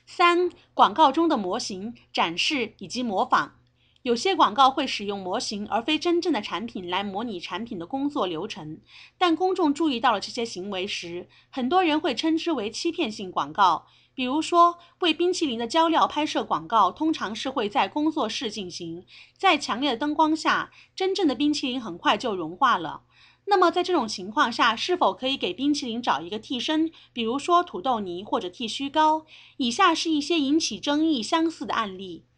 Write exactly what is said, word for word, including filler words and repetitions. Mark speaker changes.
Speaker 1: 三、广告中的模型、展示以及模仿。有些广告会使用模型而非真正的产品来模拟产品的工作流程，但公众注意到了这些行为时，很多人会称之为欺骗性广告。比如说，为冰淇淋的胶料拍摄广告通常是会在工作室进行，在强烈的灯光下，真正的冰淇淋很快就融化了。那么在这种情况下，是否可以给冰淇淋找一个替身，比如说土豆泥或者剃须膏？以下是一些引起争议相似的案例。